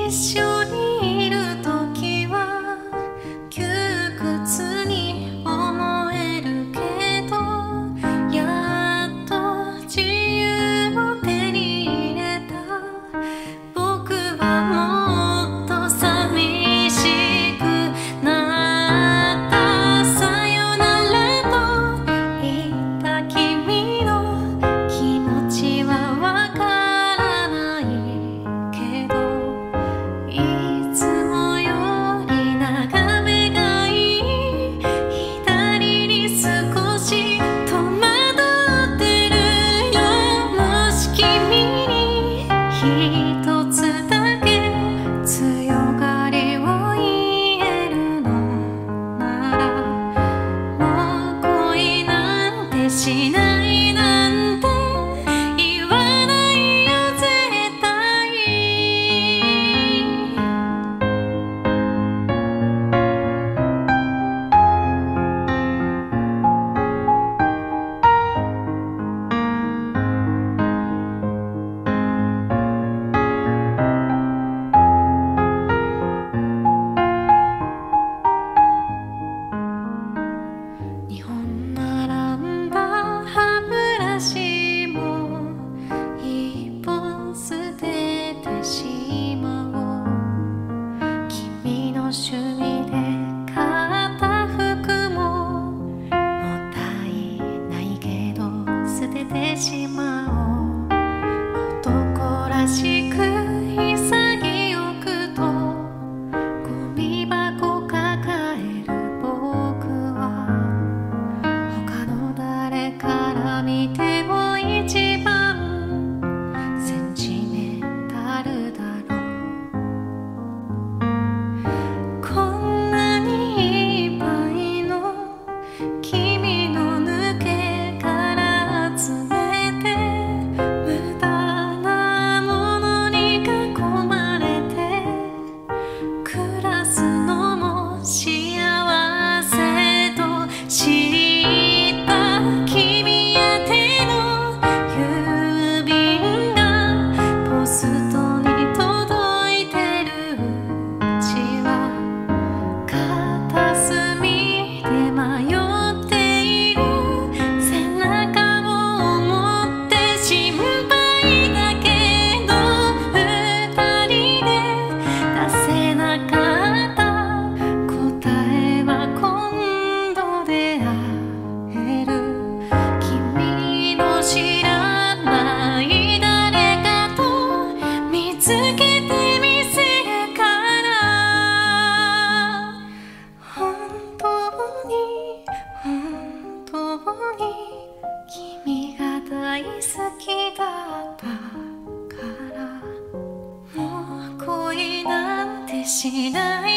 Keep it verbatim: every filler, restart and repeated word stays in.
一緒にいる時は窮屈に思えるけど、やっと自由を手に入れた。僕はもっと寂しくなった。さよならと言った君の気持ちはわからないけど、いつもより眺めがいい。左に少し戸惑ってるよ。もし君に一つだけ強がりを言えるのなら、もう恋なんてしないなんて言わないよ絶対。にほん並んだ歯ブラシも一本捨ててしまおう。君の趣味で買った服ももったいないけど捨ててしまおう。男らしく潔くとゴミ箱抱える僕は、他の誰から見ても一番センチメタルだろう。こんなにいっぱいの君の抜け殻集めて、無駄なものに囲まれて暮らすのも幸せと知った。君宛ての郵便がポストに届いてるうちは、片隅で迷っている背中を思って心配だけど、二人で出せなかった答えは今度出会える。君の知らない誰かと見つけてみせるから。本当に本当に君が大好きだったから、もう恋なんてしない